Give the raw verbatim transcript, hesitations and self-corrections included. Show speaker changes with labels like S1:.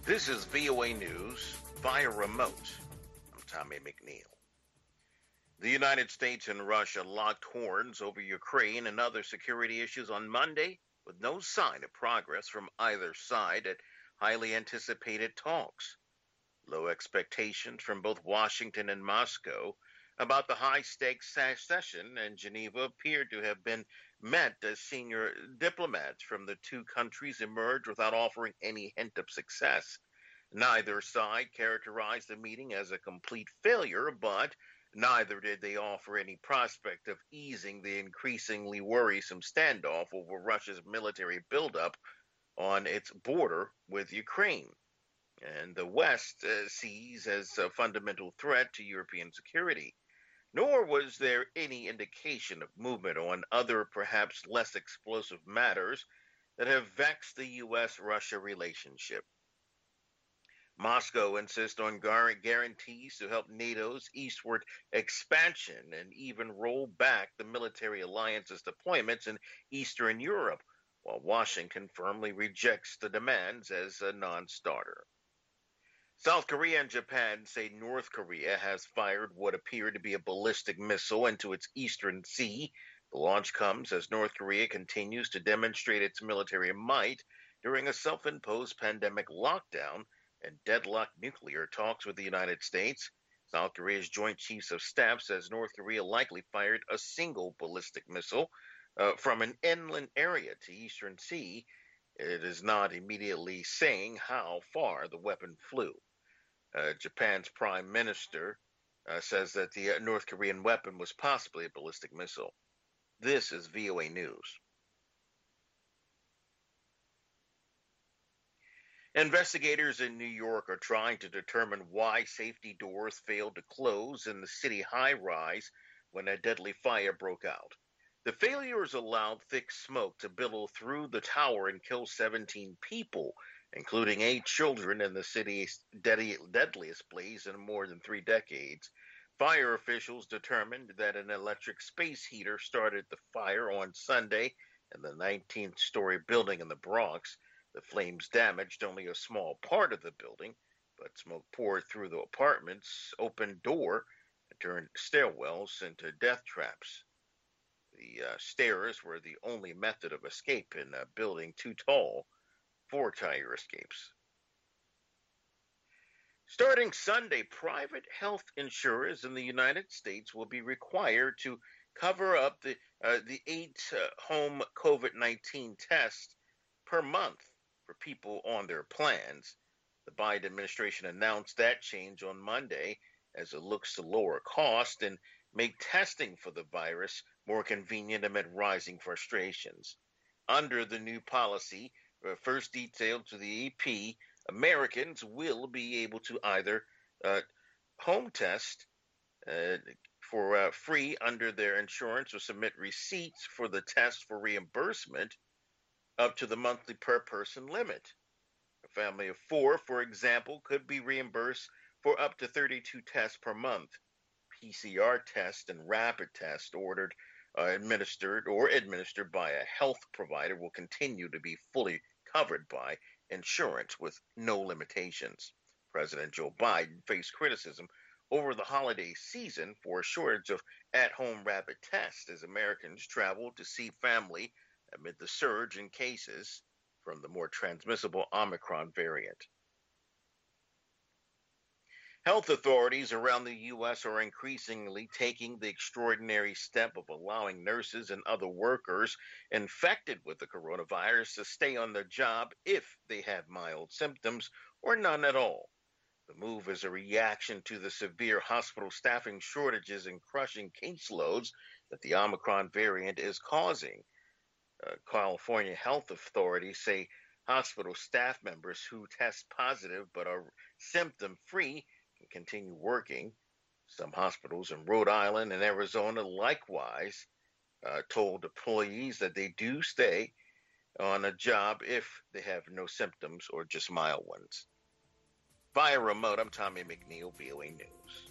S1: This is V O A News via remote. I'm Tommy McNeil. The United States and Russia locked horns over Ukraine and other security issues on Monday, with no sign of progress from either side at highly anticipated talks. Low expectations from both Washington and Moscow about the high-stakes session in Geneva appeared to have been met as senior diplomats from the two countries emerged without offering any hint of success. Neither side characterized the meeting as a complete failure, but neither did they offer any prospect of easing the increasingly worrisome standoff over Russia's military buildup on its border with Ukraine, and the West uh, sees as a fundamental threat to European security. Nor was there any indication of movement on other, perhaps less explosive matters that have vexed the U S Russia relationship. Moscow insists on guarantees to help NATO's eastward expansion and even roll back the military alliance's deployments in Eastern Europe, while Washington firmly rejects the demands as a non-starter. South Korea and Japan say North Korea has fired what appeared to be a ballistic missile into its eastern sea. The launch comes as North Korea continues to demonstrate its military might during a self-imposed pandemic lockdown and deadlocked nuclear talks with the United States. South Korea's Joint Chiefs of Staff says North Korea likely fired a single ballistic missile uh, from an inland area to eastern sea. It is not immediately saying how far the weapon flew. Uh, Japan's prime minister uh, says that the uh, North Korean weapon was possibly a ballistic missile. This is V O A News. Investigators in New York are trying to determine why safety doors failed to close in the city high-rise when a deadly fire broke out. The failures allowed thick smoke to billow through the tower and kill seventeen people, including eight children in the city's deadliest blaze in more than three decades. Fire officials determined that an electric space heater started the fire on Sunday in the nineteenth-story building in the Bronx. The flames damaged only a small part of the building, but smoke poured through the apartment's open door and turned stairwells into death traps. The uh, stairs were the only method of escape in a building too tall for fire escapes. Starting Sunday, private health insurers in the United States will be required to cover up the uh, the eight uh, home COVID nineteen tests per month for people on their plans. The Biden administration announced that change on Monday as it looks to lower cost and make testing for the virus more convenient amid rising frustrations. Under the new policy, uh, first detailed to the A P, Americans will be able to either uh, home test uh, for uh, free under their insurance or submit receipts for the test for reimbursement up to the monthly per person limit. A family of four, for example, could be reimbursed for up to thirty-two tests per month. P C R tests and rapid tests ordered, uh, administered, or administered by a health provider will continue to be fully covered by insurance with no limitations. President Joe Biden faced criticism over the holiday season for a shortage of at-home rapid tests as Americans traveled to see family amid the surge in cases from the more transmissible Omicron variant. Health authorities around the U S are increasingly taking the extraordinary step of allowing nurses and other workers infected with the coronavirus to stay on the job if they have mild symptoms or none at all. The move is a reaction to the severe hospital staffing shortages and crushing caseloads that the Omicron variant is causing. Uh, California health authorities say hospital staff members who test positive but are symptom-free can continue working. Some hospitals in Rhode Island and Arizona likewise uh, told employees that they do stay on a job if they have no symptoms or just mild ones. Via remote, I'm Tommy McNeil, V O A News.